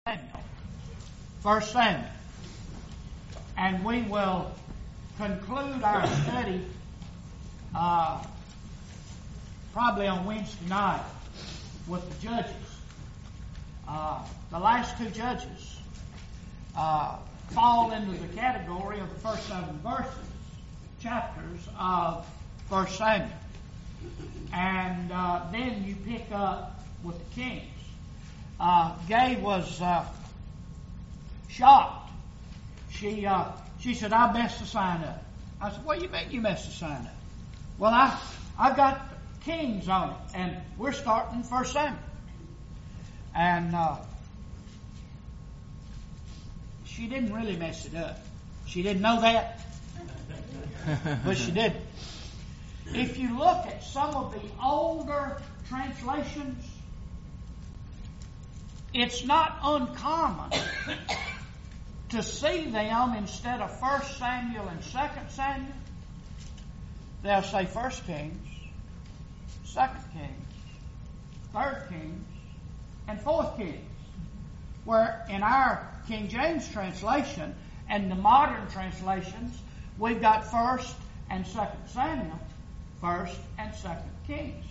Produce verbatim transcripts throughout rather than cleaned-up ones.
Samuel. First Samuel. And we will conclude our study uh, probably on Wednesday night with the judges. Uh, the last two judges uh, fall into the category of the first seven verses, chapters of First Samuel. And uh, then you pick up with the kings. Uh, Gay was uh, shocked. She uh, she said, "I messed the sign up." I said, "What do you mean you messed the sign up?" "Well, I I got kings on it, and we're starting First Samuel." And uh, she didn't really mess it up. She didn't know that, but she did. If you look at some of the older translations, it's not uncommon to see them instead of First Samuel and Second Samuel. They'll say First Kings, Second Kings, Third Kings, and Fourth Kings. Where in our King James translation and the modern translations, we've got First and Second Samuel, First and Second Kings.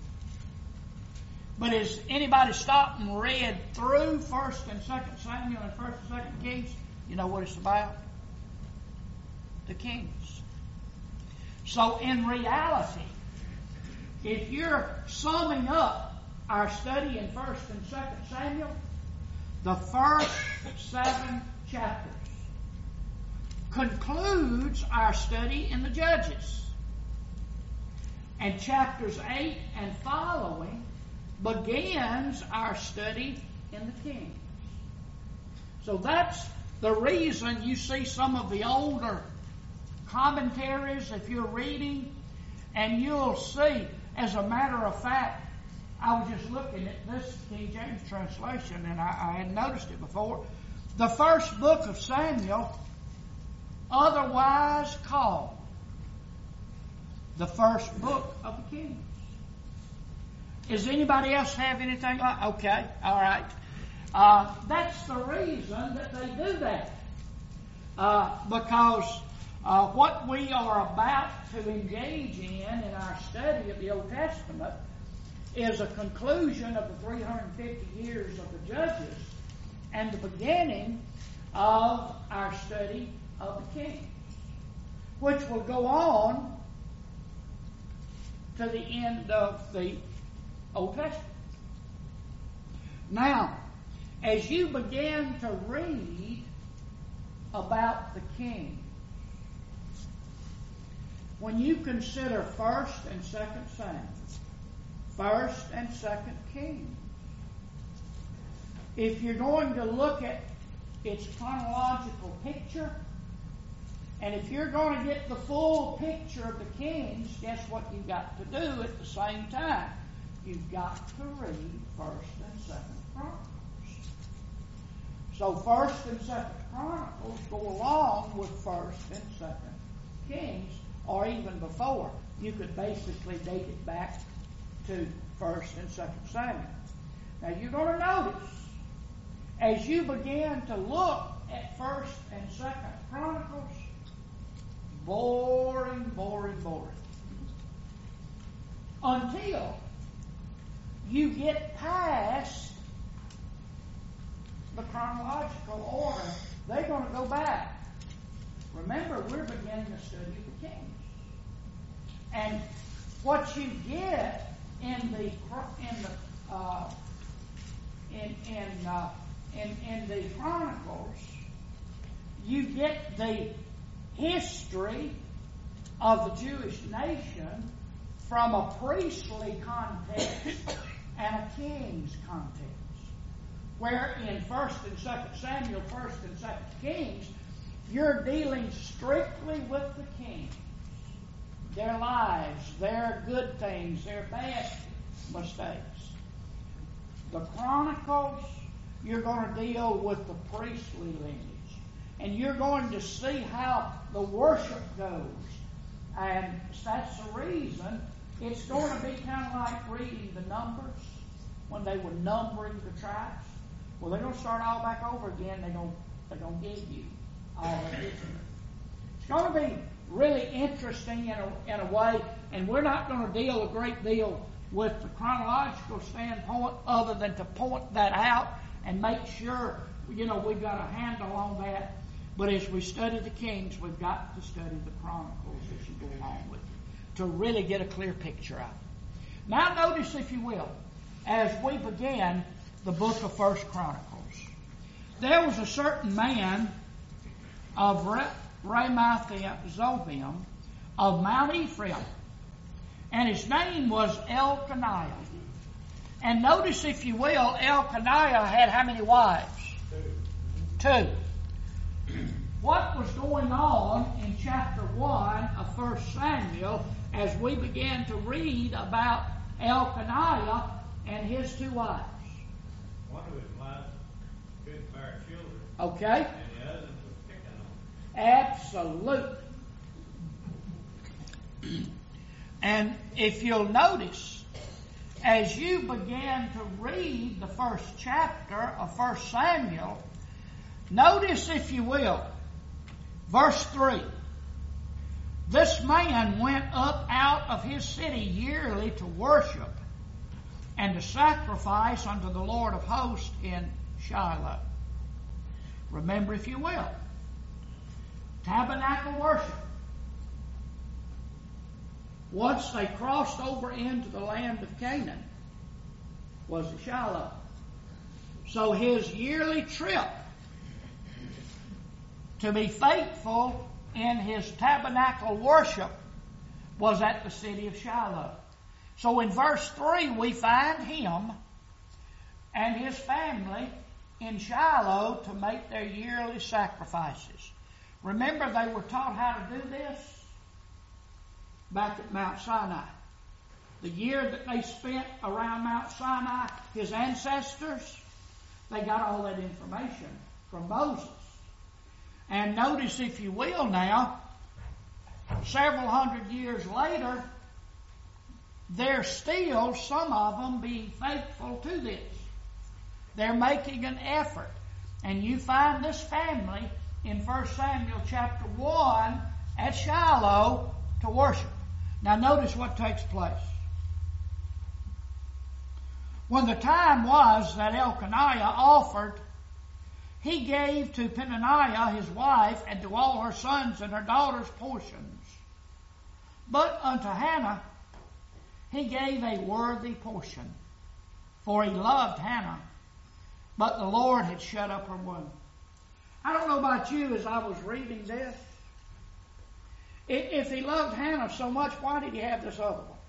But has anybody stopped and read through First and Second Samuel and First and Second Kings? You know what it's about? The kings. So in reality, if you're summing up our study in First and Second Samuel, the first seven chapters concludes our study in the Judges. And chapters eight and following begins our study in the Kings. So that's the reason you see some of the older commentaries if you're reading, and you'll see, as a matter of fact, I was just looking at this King James translation, and I, I hadn't noticed it before. The first book of Samuel, otherwise called the first book of the Kings. Does anybody else have anything like that? Okay, all right. Uh, that's the reason that they do that. Uh, because uh, what we are about to engage in in our study of the Old Testament is a conclusion of the three hundred fifty years of the Judges and the beginning of our study of the Kings, which will go on to the end of the Old Testament. Now, as you begin to read about the king, when you consider First and Second Samuel, First and Second Kings, if you're going to look at its chronological picture, and if you're going to get the full picture of the kings, guess what you've got to do at the same time? You've got to read First and Second Chronicles. So First and Second Chronicles go along with First and Second Kings, or even before. You could basically date it back to First and Second Samuel. Now you're going to notice, as you begin to look at First and Second Chronicles, boring, boring, boring. Until you get past the chronological order, they're going to go back. Remember, we're beginning to study the Kings. And what you get in the in the uh, in in, uh, in in the Chronicles, you get the history of the Jewish nation from a priestly context and a king's context. Where in First and Second Samuel, First and Second Kings, you're dealing strictly with the kings, their lives, their good things, their bad mistakes. The Chronicles, you're going to deal with the priestly lineage, and you're going to see how the worship goes. And that's the reason it's going to be kind of like reading the Numbers when they were numbering the tribes. Well, they're going to start all back over again. They're going, they're going to give you all of history. It's going to be really interesting in a, in a way, and we're not going to deal a great deal with the chronological standpoint other than to point that out and make sure, you know, we've got a handle on that. But as we study the Kings, we've got to study the Chronicles as you go along with it to really get a clear picture out. Now notice, if you will, as we begin the book of First Chronicles, there was a certain man of Ramoth Zobim of Mount Ephraim, and his name was Elkanah. And notice, if you will, Elkanah had how many wives? Two. Two. What was going on in chapter one of First Samuel as we began to read about Elkanah and his two wives? One of his wives couldn't bear children. Okay. And the other was picking on them. Absolutely. And if you'll notice, as you began to read the first chapter of First Samuel, notice, if you will, verse three. This man went up out of his city yearly to worship and to sacrifice unto the Lord of hosts in Shiloh. Remember, if you will, tabernacle worship. Once they crossed over into the land of Canaan, was at Shiloh. So his yearly trip to be faithful in his tabernacle worship was at the city of Shiloh. So in verse three, we find him and his family in Shiloh to make their yearly sacrifices. Remember, they were taught how to do this back at Mount Sinai. The year that they spent around Mount Sinai, his ancestors, they got all that information from Moses. And notice, if you will now, several hundred years later, they're still, some of them, being faithful to this. They're making an effort. And you find this family in First Samuel chapter one at Shiloh to worship. Now notice what takes place. When the time was that Elkanah offered, he gave to Peninnah his wife and to all her sons and her daughters portions. But unto Hannah he gave a worthy portion, for he loved Hannah, but the Lord had shut up her womb. I don't know about you, as I was reading this, if he loved Hannah so much, why did he have this other one?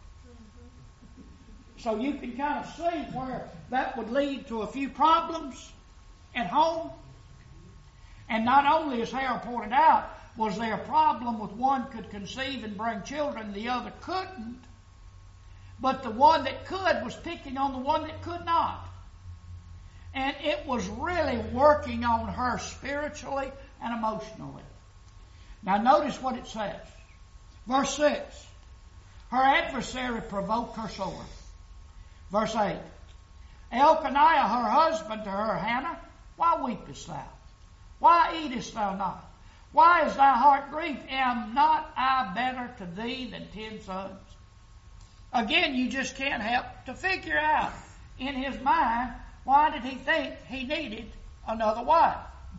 So you can kind of see where that would lead to a few problems at home. And not only, as Harold pointed out, was there a problem with one could conceive and bring children, the other couldn't, but the one that could was picking on the one that could not. And it was really working on her spiritually and emotionally. Now notice what it says. Verse six. Her adversary provoked her sore. Verse eight. Elkanah, her husband, to her, Hannah, why weepest thou? Why eatest thou not? Why is thy heart grieved? Am not I better to thee than ten sons? Again, you just can't help to figure out in his mind, why did he think he needed another wife?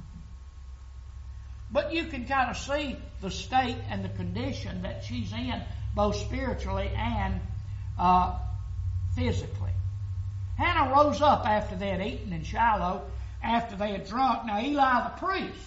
But you can kind of see the state and the condition that she's in, both spiritually and uh, physically. Hannah rose up after they had eaten in Shiloh, after they had drunk. Now Eli the priest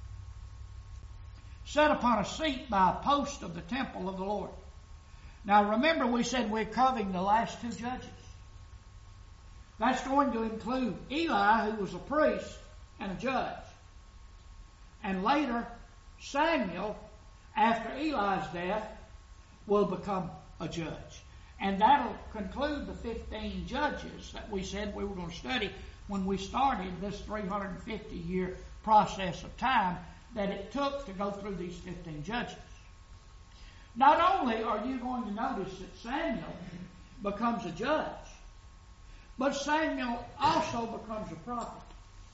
sat upon a seat by a post of the temple of the Lord. Now remember, we said we're covering the last two judges. That's going to include Eli, who was a priest and a judge. And later, Samuel, after Eli's death, will become a judge. And that'll conclude the fifteen judges that we said we were going to study when we started this three hundred fifty year process of time that it took to go through these fifteen judges. Not only are you going to notice that Samuel becomes a judge, but Samuel also becomes a prophet.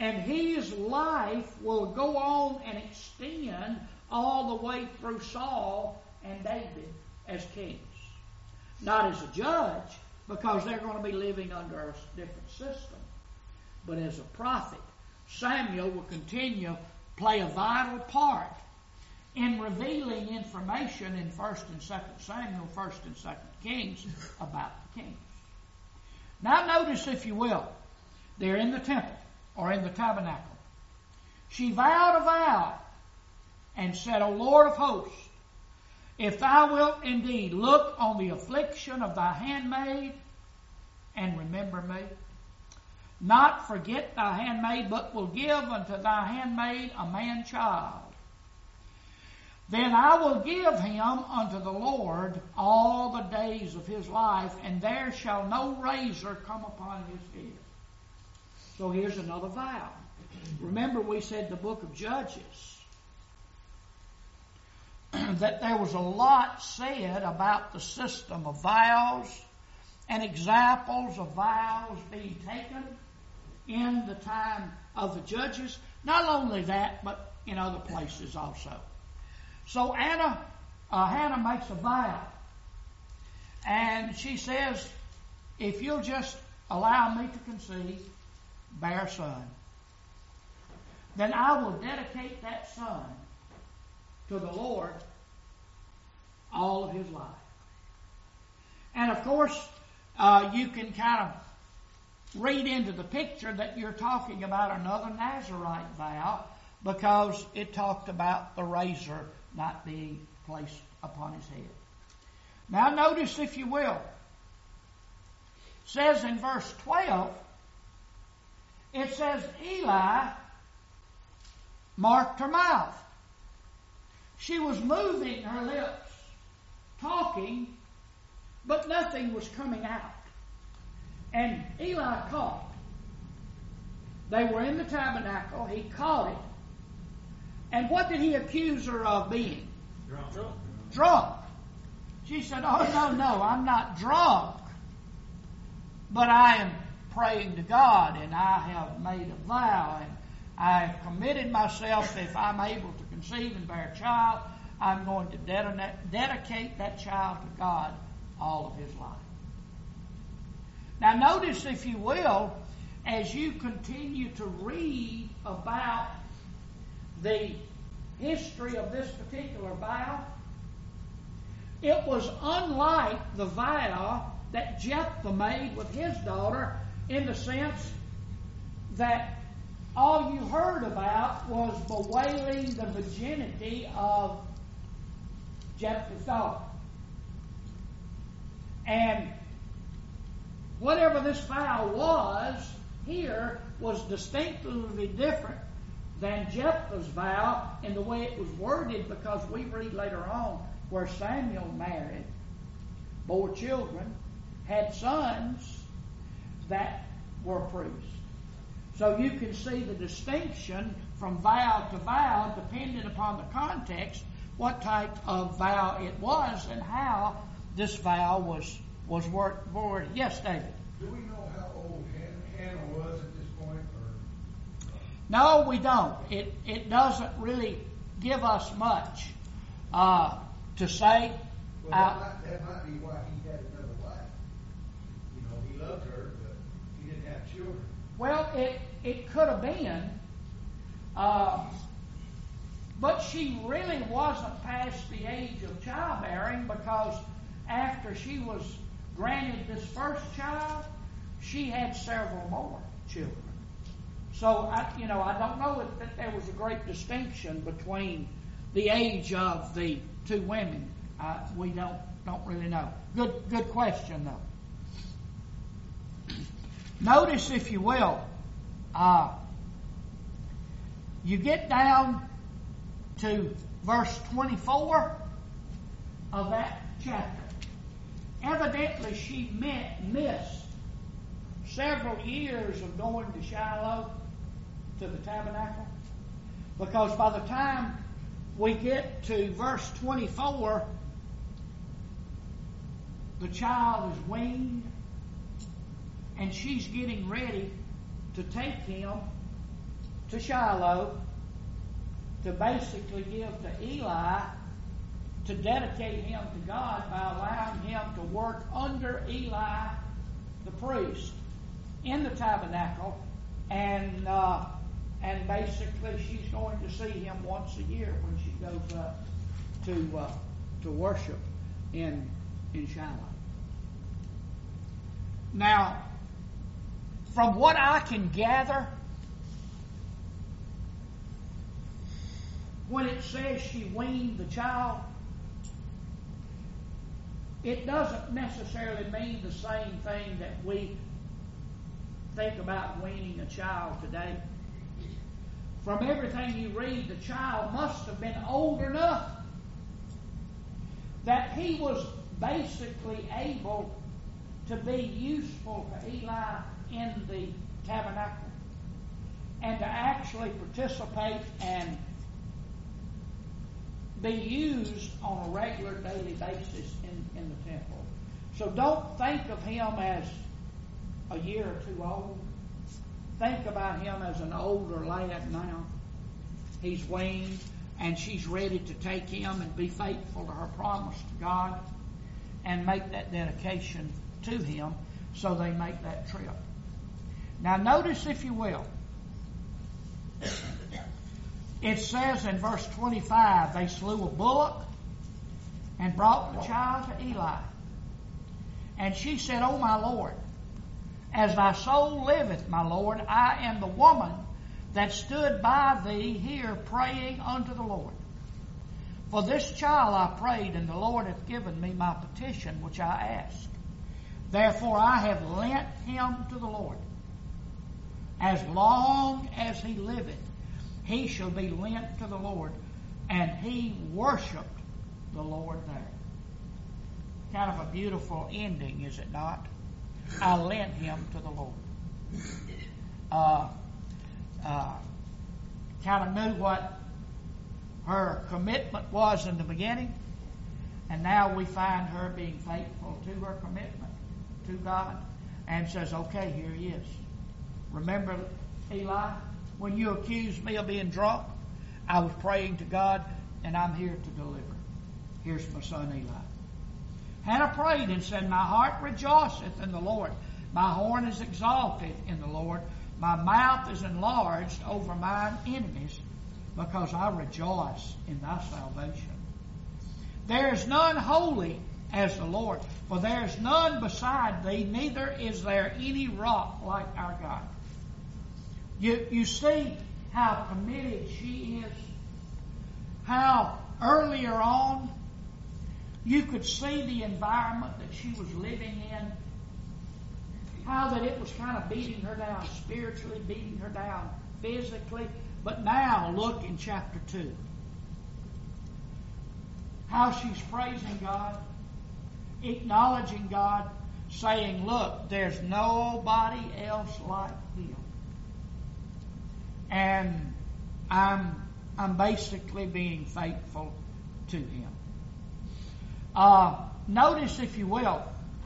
And his life will go on and extend all the way through Saul and David as kings. Not as a judge, because they're going to be living under a different system, but as a prophet. Samuel will continue to play a vital part in revealing information in First and Second Samuel, First and Second Kings about the kings. Now notice, if you will, they're in the temple or in the tabernacle. She vowed a vow and said, O Lord of hosts, if thou wilt indeed look on the affliction of thy handmaid and remember me, not forget thy handmaid, but will give unto thy handmaid a man child, then I will give him unto the Lord all the days of his life, and there shall no razor come upon his head. So here's another vow. Remember, we said the book of Judges that there was a lot said about the system of vows and examples of vows being taken in the time of the judges. Not only that, but in other places also. So Anna, uh, Hannah makes a vow. And she says, if you'll just allow me to conceive, bear a son, then I will dedicate that son to the Lord all of his life. And of course, uh, you can kind of read into the picture that you're talking about another Nazarite vow, because it talked about the razor not being placed upon his head. Now notice, if you will, it says in verse twelve, it says Eli marked her mouth. She was moving her lips, talking, but nothing was coming out. And Eli caught. They were in the tabernacle. He caught it. And what did he accuse her of being? Drunk. Drunk. Drunk. She said, oh, no, no, I'm not drunk. But I am praying to God, and I have made a vow, and I have committed myself, if I'm able to conceive and bear a child, I'm going to dedicate that child to God all of his life. Now notice, if you will, as you continue to read about the history of this particular vow, it was unlike the vow that Jephthah made with his daughter, in the sense that all you heard about was bewailing the virginity of Jephthah's daughter. And whatever this vow was here was distinctly different than Jephthah's vow in the way it was worded, because we read later on where Samuel married, bore children, had sons that were priests. So you can see the distinction from vow to vow, depending upon the context, what type of vow it was and how this vow was was worded. Yes, David? Do we know how old Hannah was at this point? Or? No, we don't. It it doesn't really give us much uh, to say. Well, uh, that, might, that might be why he had another wife. You know, he loved her, but he didn't have children. Well, it, it could have been. Uh, but she really wasn't past the age of childbearing, because after she was granted this first child, she had several more children. So, I, you know, I don't know if, that there was a great distinction between the age of the two women. Uh, we don't don't really know. Good good question, though. Notice, if you will, uh, you get down to verse twenty-four of that chapter. Evidently, she met, missed several years of going to Shiloh, to the tabernacle, because by the time we get to verse twenty-four, the child is weaned, and she's getting ready to take him to Shiloh to basically give to Eli to dedicate him to God by allowing him to work under Eli the priest in the tabernacle, and uh, and basically she's going to see him once a year when she goes up to uh, to worship in in Shiloh. Now, from what I can gather, when it says she weaned the child, it doesn't necessarily mean the same thing that we think about weaning a child today. From everything you read, the child must have been old enough that he was basically able to be useful to Eli in the tabernacle and to actually participate and be used on a regular daily basis in, in the temple. So don't think of him as a year or two old. Think about him as an older lad now. He's weaned, and she's ready to take him and be faithful to her promise to God and make that dedication to him, so they make that trip. Now notice, if you will, it says in verse twenty-five, they slew a bullock and brought the child to Eli. And she said, O my Lord, as thy soul liveth, my Lord, I am the woman that stood by thee here praying unto the Lord. For this child I prayed, and the Lord hath given me my petition which I asked. Therefore I have lent him to the Lord. As long as he liveth, he shall be lent to the Lord. And he worshipped the Lord there. Kind of a beautiful ending, is it not? I lent him to the Lord. Uh, uh, kind of knew what her commitment was in the beginning, and now we find her being faithful to her commitment to God, and says, okay, here he is. Remember, Eli, when you accused me of being drunk, I was praying to God, and I'm here to deliver. Here's my son Eli. Hannah prayed and said, my heart rejoiceth in the Lord. My horn is exalted in the Lord. My mouth is enlarged over mine enemies, because I rejoice in thy salvation. There is none holy as the Lord, for there is none beside thee, neither is there any rock like our God. You, you see how committed she is, how earlier on you could see the environment that she was living in, how that it was kind of beating her down spiritually, beating her down physically. But now look in chapter two. How she's praising God, acknowledging God, saying, look, there's nobody else like him. And I'm I'm basically being faithful to him. Uh, notice, if you will,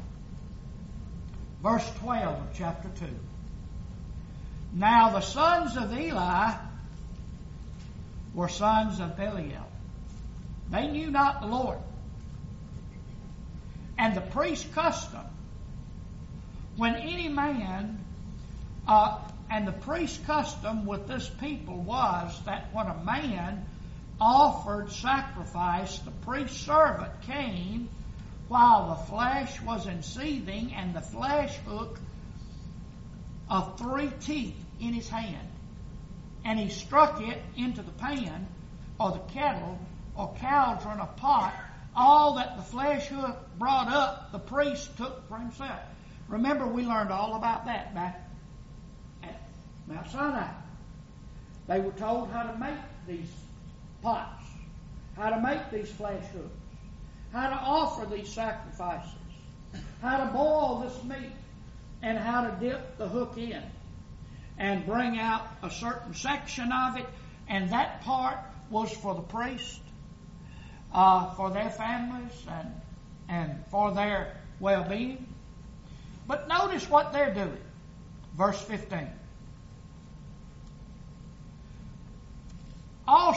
verse twelve of chapter two. Now the sons of Eli were sons of Belial. They knew not the Lord. And the priest's custom, when any man, uh, and the priest's custom with this people was that when a man offered sacrifice, the priest's servant came while the flesh was in seething, and the flesh hook of three teeth in his hand. And he struck it into the pan, or the kettle, or cauldron, or pot. All that the flesh hook brought up, the priest took for himself. Remember, we learned all about that back at Mount Sinai. They were told how to make these pots, how to make these flesh hooks, how to offer these sacrifices, how to boil this meat, and how to dip the hook in and bring out a certain section of it, and that part was for the priest, uh, for their families, and and for their well-being. But notice what they're doing. Verse fifteen.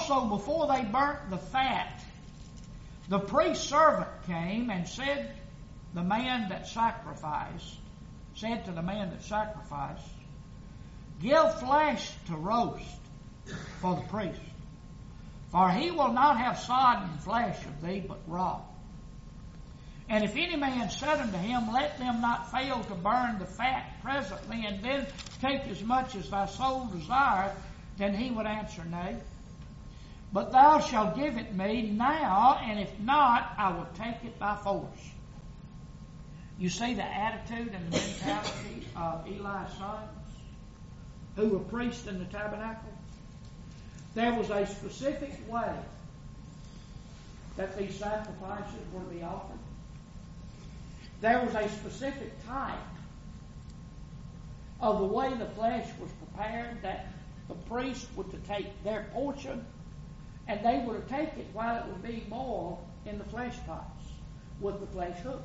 Also, before they burnt the fat, the priest's servant came and said, the man that sacrificed, said to the man that sacrificed, give flesh to roast for the priest, for he will not have sodden flesh of thee, but raw. And if any man said unto him, let them not fail to burn the fat presently, and then take as much as thy soul desireth, then he would answer, nay. But thou shalt give it me now, and if not, I will take it by force. You see the attitude and the mentality of Eli's sons, who were priests in the tabernacle? There was a specific way that these sacrifices were to be offered. There was a specific type of the way the flesh was prepared, that the priest would to take their portion and they were to take it while it was being boiled in the flesh pots with the flesh hooks.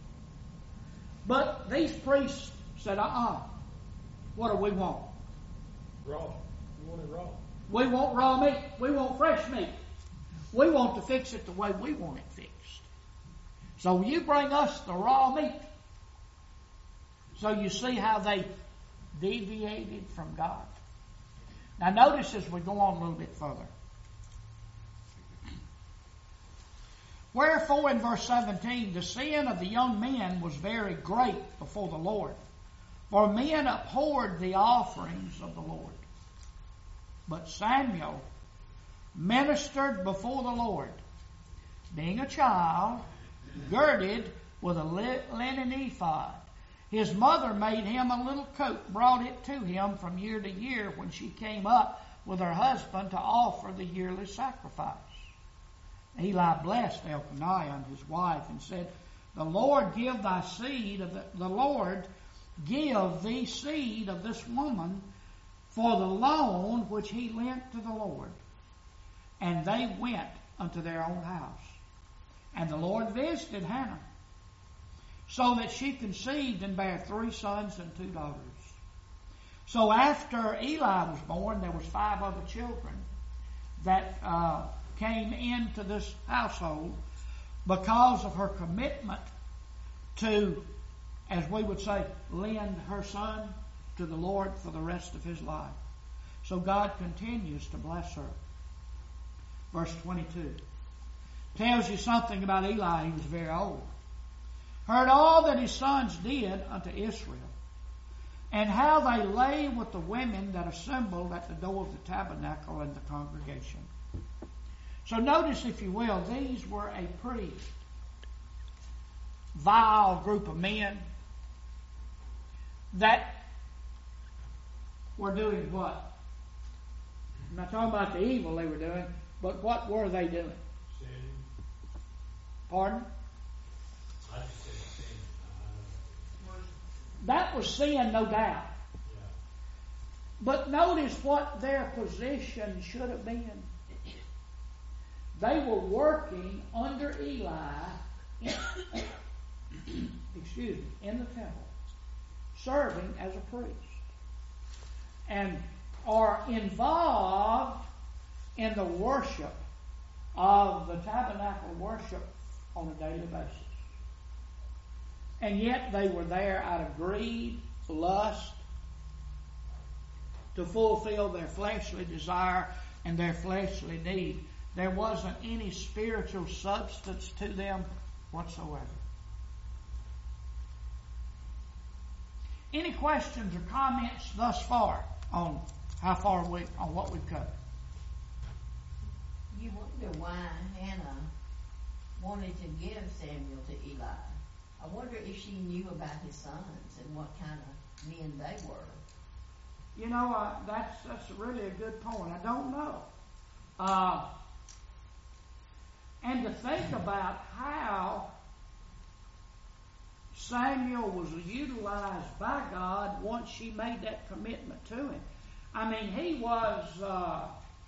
But these priests said, uh-uh, what do we want? Raw. You want it raw. We want raw meat. We want fresh meat. We want to fix it the way we want it fixed. So you bring us the raw meat. So you see how they deviated from God. Now notice as we go on a little bit further. Wherefore in verse seventeen, the sin of the young men was very great before the Lord, for men abhorred the offerings of the Lord. But Samuel ministered before the Lord, being a child, girded with a linen ephod. His mother made him a little coat, brought it to him from year to year when she came up with her husband to offer the yearly sacrifice. Eli blessed Elkanah and his wife and said, The Lord give thy seed of the, the Lord give thee seed of this woman for the loan which he lent to the Lord. And they went unto their own house. And the Lord visited Hannah, so that she conceived and bare three sons and two daughters. So after Eli was born, there was five other children that uh, came into this household because of her commitment to, as we would say, lend her son to the Lord for the rest of his life. So God continues to bless her. Verse twenty-two tells you something about Eli. He was very old. Heard all that his sons did unto Israel, and how they lay with the women that assembled at the door of the tabernacle and the congregation. So notice, if you will, these were a pretty vile group of men that were doing what? I'm not talking about the evil they were doing, but what were they doing? Sin. Pardon? I just said sin. That was sin, no doubt. Yeah. But notice what their position should have been. They were working under Eli, in, excuse me, in the temple, serving as a priest, and are involved in the worship of the tabernacle worship on a daily basis. And yet they were there out of greed, lust, to fulfill their fleshly desire and their fleshly need. There wasn't any spiritual substance to them whatsoever. Any questions or comments thus far on how far we on what we've covered? You wonder why Hannah wanted to give Samuel to Eli. I wonder if she knew about his sons and what kind of men they were. You know, uh, that's that's really a good point. I don't know. Uh, and to think about how Samuel was utilized by God once she made that commitment to him. I mean, he was uh,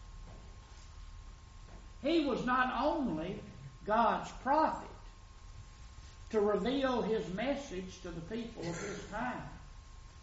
he was not only God's prophet to reveal his message to the people of his time,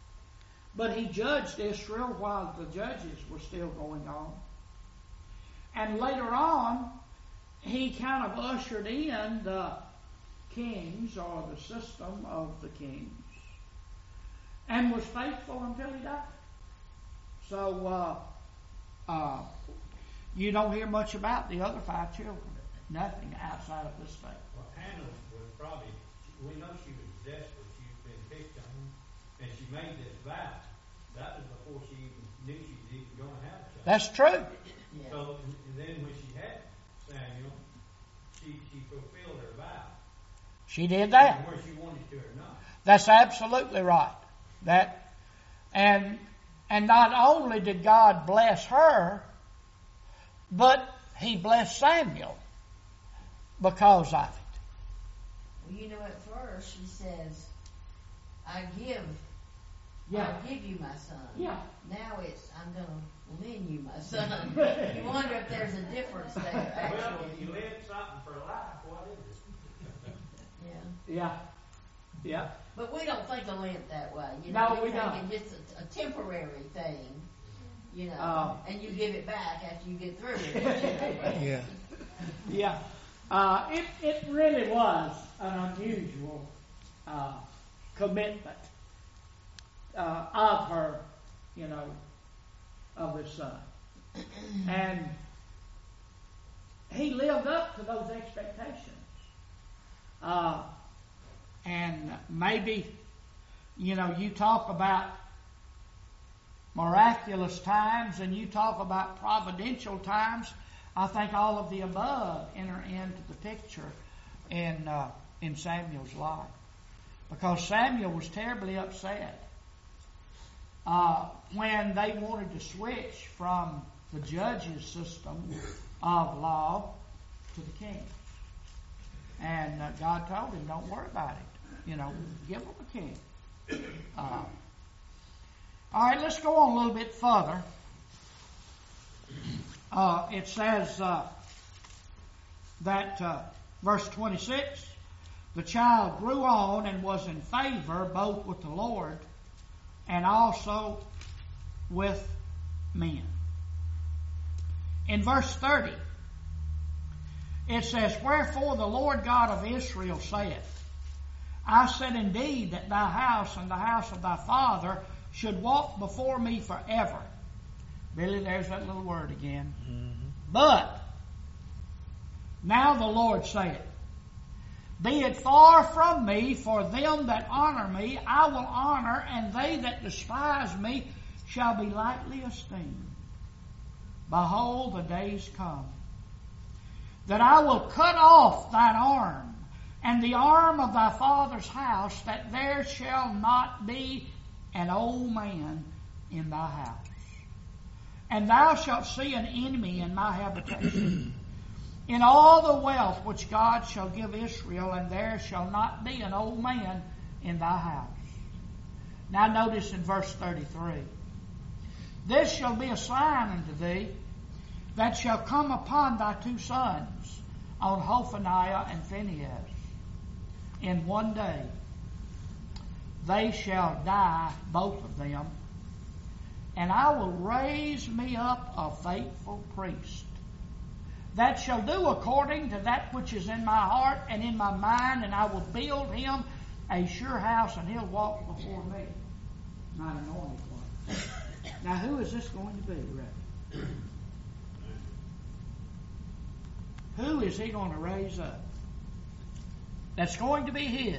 but he judged Israel while the judges were still going on. and later on, he kind of ushered in the kings or the system of the kings and was faithful until he died. So, uh, uh, you don't hear much about the other five children. Nothing outside of this state. Well, Hannah was probably, we know she was desperate. She'd been picked on, and she made this vow. That was before she even knew she was even going to have a child. That's true. Yeah. So, and then when she had Samuel, she, she fulfilled her vow. She did that. Whether she wanted to or not. That's absolutely right. That, and and not only did God bless her, but He blessed Samuel because of it. Well, you know, at first she says, I give, Yeah. I give you my son. Yeah. Now it's, I'm going to lend you my son. You wonder if there's a difference there, Well, actually. if you live something for life, what is it? Yeah. Yeah. Yeah. But we don't think of Lent that way. You No, know, we think don't. it's just a, a temporary thing, you know, Um, and you give it back after you get through it. Yeah. Yeah. Uh, it, it really was an unusual uh, commitment uh, of her, you know, of his son. And he lived up to those expectations. Uh, and maybe, you know, you talk about miraculous times and you talk about providential times. I think all of the above enter into the picture in uh, in Samuel's life, because Samuel was terribly upset uh, when they wanted to switch from the judges' system of law to the king. And uh, God told him, "Don't worry about it. You know, give them a king." Uh, all right, let's go on a little bit further. Uh, it says uh, that, uh, verse twenty-six, the child grew on and was in favor both with the Lord and also with men. In verse thirty, it says, wherefore the Lord God of Israel saith, I said indeed that thy house and the house of thy father should walk before me forever. Billy, there's that little word again. Mm-hmm. But now the Lord saith, be it far from me, for them that honor me I will honor, and they that despise me shall be lightly esteemed. Behold, the days come, that I will cut off thine arm, and the arm of thy father's house, that there shall not be an old man in thy house. And thou shalt see an enemy in my habitation, in all the wealth which God shall give Israel, and there shall not be an old man in thy house. Now notice in verse thirty-three, this shall be a sign unto thee that shall come upon thy two sons, on Hophaniah and Phinehas. In one day they shall die, both of them, and I will raise me up a faithful priest, that shall do according to that which is in my heart and in my mind, and I will build him a sure house, and he'll walk before me. Not anointed one. Now, who is this going to be, Reverend? Who is he going to raise up? That's going to be his.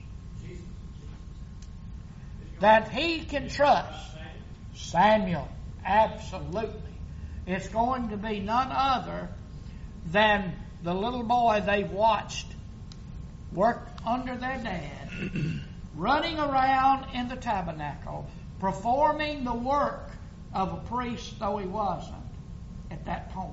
That he can trust. Samuel, absolutely. It's going to be none other than the little boy they watched work under their dad, running around in the tabernacle, performing the work of a priest, though he wasn't at that point.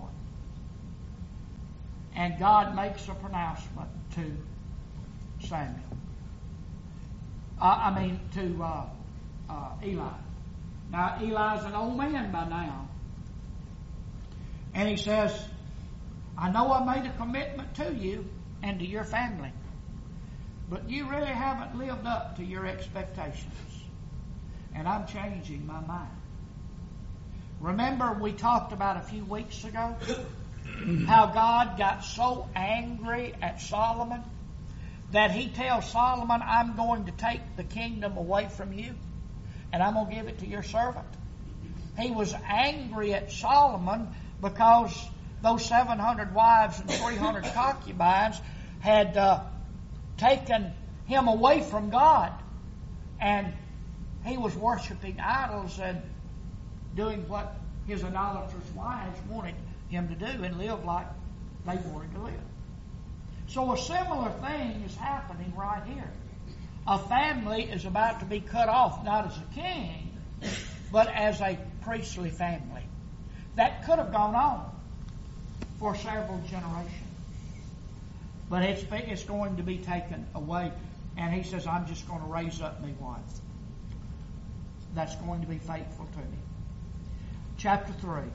And God makes a pronouncement to Samuel. Uh, I mean, to uh, uh, Eli. Now, Eli's an old man by now. And he says, I know I made a commitment to you and to your family, but you really haven't lived up to your expectations. And I'm changing my mind. Remember we talked about a few weeks ago how God got so angry at Solomon that he tells Solomon, I'm going to take the kingdom away from you and I'm going to give it to your servant. He was angry at Solomon because those seven hundred wives and three hundred concubines had uh, taken him away from God. And he was worshiping idols and doing what his idolatrous wives wanted him to do and live like they wanted to live. So a similar thing is happening right here. A family is about to be cut off, not as a king, but as a priestly family. That could have gone on for several generations. But it's, it's going to be taken away. And he says, I'm just going to raise up me one that's going to be faithful to me. Chapter three.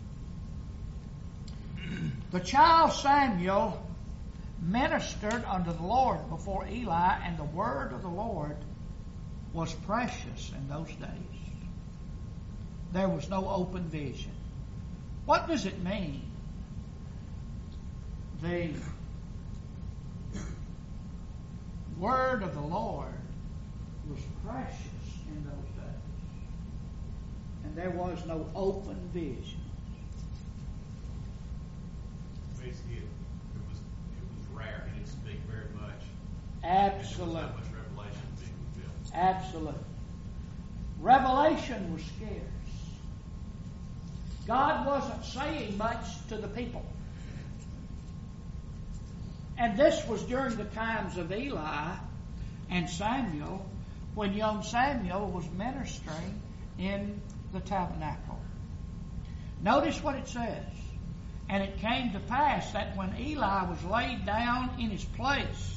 The child Samuel ministered unto the Lord before Eli, and the word of the Lord was precious in those days. There was no open vision. What does it mean? The word of the Lord was precious in those days, and there was no open vision. Basically, it, it was it was rare. He didn't speak very much. Absolutely. There was not much revelation being revealed. Absolutely. Revelation was scarce. God wasn't saying much to the people. And this was during the times of Eli and Samuel, when young Samuel was ministering in the tabernacle. Notice what it says. And it came to pass that when Eli was laid down in his place,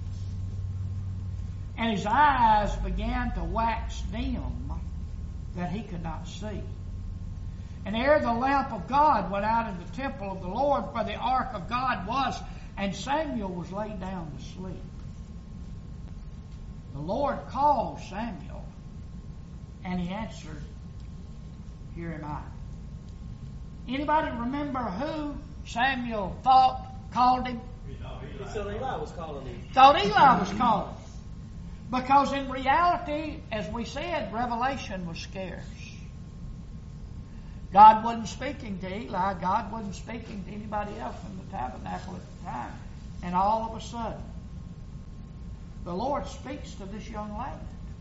and his eyes began to wax dim, that he could not see. And ere the lamp of God went out in the temple of the Lord, where the ark of God was, and Samuel was laid down to sleep. The Lord called Samuel, and he answered, Here am I. Anybody remember who Samuel thought called him? He thought Eli, He said Eli was calling him. Thought Eli was calling. Because in reality, as we said, revelation was scarce. God wasn't speaking to Eli. God wasn't speaking to anybody else in the tabernacle at the time. And all of a sudden, the Lord speaks to this young lad.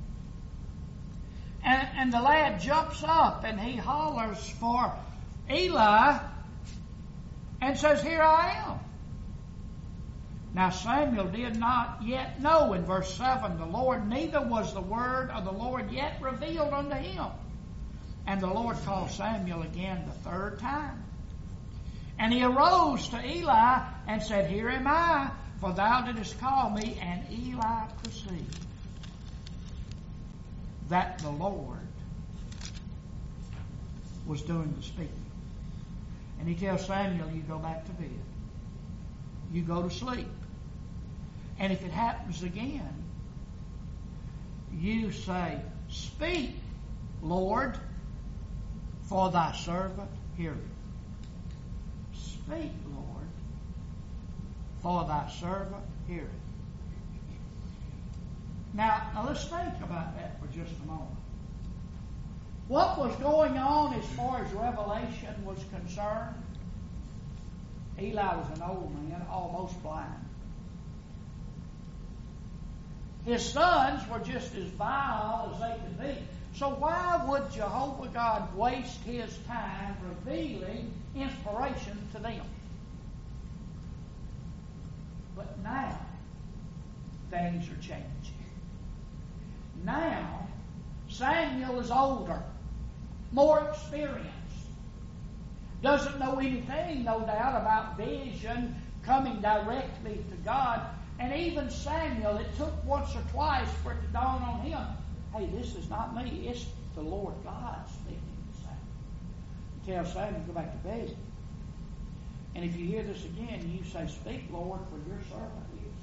And, and the lad jumps up and he hollers for Eli and says, Here I am. Now Samuel did not yet know, in verse seven, the Lord, neither was the word of the Lord yet revealed unto him. And the Lord called Samuel again the third time. And he arose to Eli and said, Here am I, for thou didst call me. And Eli perceived that the Lord was doing the speaking. And he tells Samuel, you go back to bed. You go to sleep. And if it happens again, you say, Speak, Lord, for thy servant heareth. Speak, Lord, for thy servant heareth. Now, now let's think about that for just a moment. What was going on as far as revelation was concerned? Eli was an old man, almost blind. His sons were just as vile as they could be. So why would Jehovah God waste his time revealing inspiration to them? But now, things are changing. Now, Samuel is older, more experienced, doesn't know anything, no doubt, about vision coming directly to God. And even Samuel, it took once or twice for it to dawn on him, hey, this is not me, it's the Lord God speaking to Samuel. Tell Samuel, go back to bed. And if you hear this again, you say, Speak, Lord, for your servant is.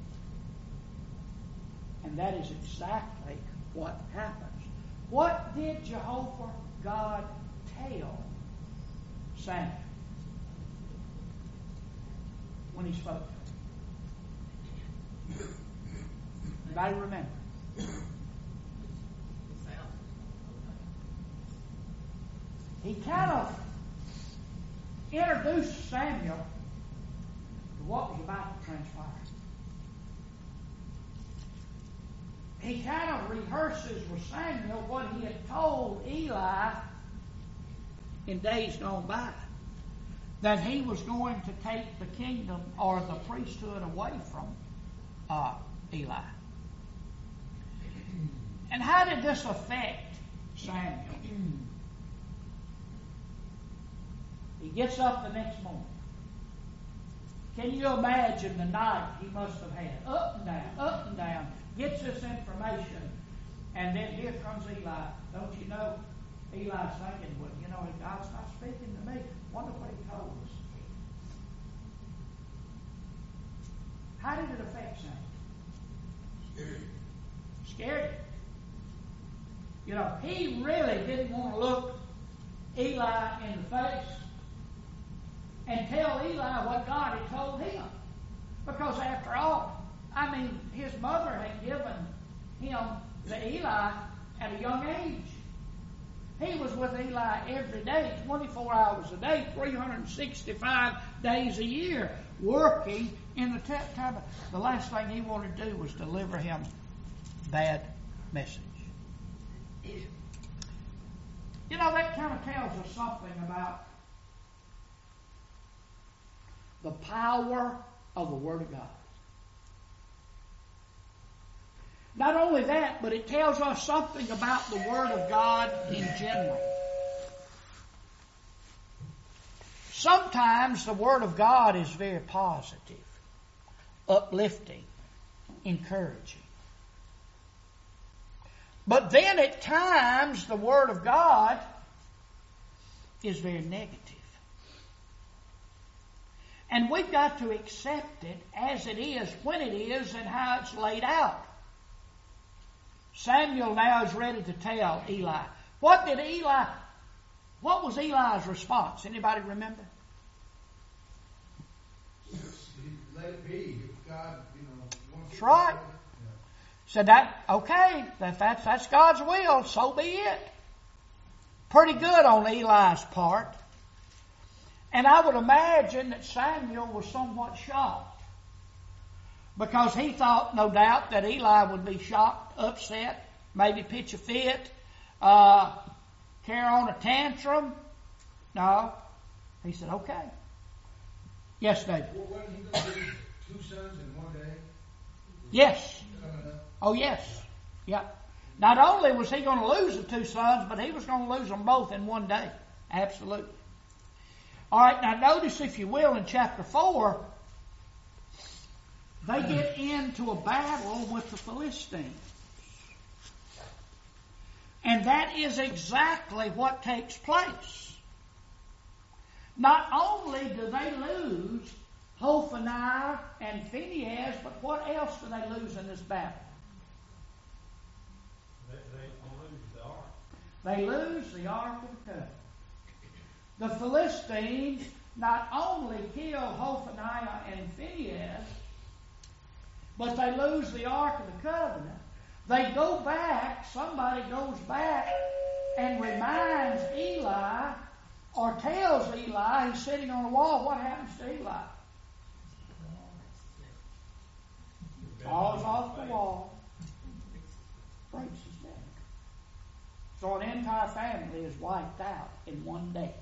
And that is exactly what happens. What did Jehovah God tell Samuel? when he spoke to him? Anybody remember? He kind of introduced Samuel to what was about to transpire. He kind of rehearses with Samuel what he had told Eli in days gone by, that he was going to take the kingdom or the priesthood away from uh, Eli. And how did this affect Samuel? He gets up the next morning. Can you imagine the night he must have had? Up and down, up and down. Gets this information, and then here comes Eli. Don't you know? Eli's thinking, well, you know, God's not speaking to me. Wonder what he told us. How did it affect Samuel? Scared him. You know, he really didn't want to look Eli in the face and tell Eli what God had told him. Because after all, I mean, his mother had given him to Eli at a young age. He was with Eli every day, twenty-four hours a day, three hundred sixty-five days a year, working in the tabernacle. The last thing he wanted to do was deliver him bad message. You know, that kind of tells us something about the power of the Word of God. Not only that, but it tells us something about the Word of God in general. Sometimes the Word of God is very positive, uplifting, encouraging. But then at times the Word of God is very negative. And we've got to accept it as it is, when it is, and how it's laid out. Samuel now is ready to tell Eli. What did Eli, what was Eli's response? Anybody remember? Let it be. If God, you know, wants That's right. Said that, okay, that, that's, that's God's will, so be it. Pretty good on Eli's part. And I would imagine that Samuel was somewhat shocked. Because he thought, no doubt, that Eli would be shocked, upset, maybe pitch a fit, uh, carry on a tantrum. No. He said, okay. Yes, David. Well, wasn't he going to lose two sons in one day? Yes. Coming up? Oh, yes. Yeah. Not only was he going to lose the two sons, but he was going to lose them both in one day. Absolutely. All right, now notice, if you will, in chapter four, they get into a battle with the Philistines. And that is exactly what takes place. Not only do they lose Hophni and Phinehas, but what else do they lose in this battle? They, they lose the ark. They lose the Ark of the Covenant. The Philistines not only kill Hophni and Phinehas, but they lose the Ark of the Covenant. They go back, somebody goes back and reminds Eli, or tells Eli, he's sitting on the wall, what happens to Eli? Falls off the wall, breaks his neck. So an entire family is wiped out in one day.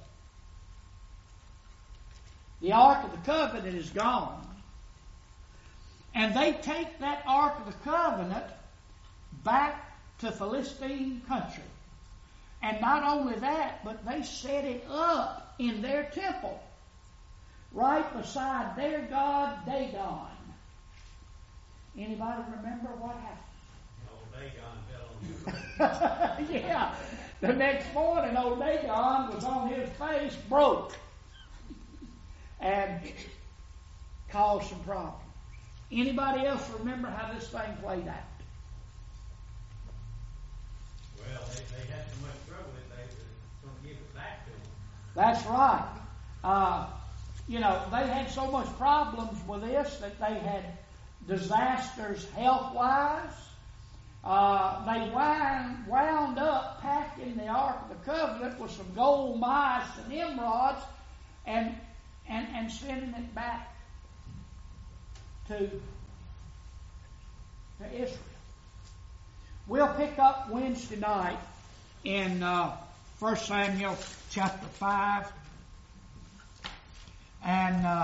The Ark of the Covenant is gone. And they take that Ark of the Covenant back to Philistine country. And not only that, but they set it up in their temple, right beside their god Dagon. Anybody remember what happened? Old Dagon fell on the Yeah. The next morning, old Dagon was on his face, broke, and caused some problems. Anybody else remember how this thing played out? Well, they, they had so much trouble that they were going to give it back to them. That's right. Uh, you know, they had so much problems with this that they had disasters health-wise. Uh, they wound, wound up packing the Ark of the Covenant with some gold mice and emeralds and, and, and sending it back to, to Israel. We'll pick up Wednesday night in uh, First Samuel chapter five. And uh,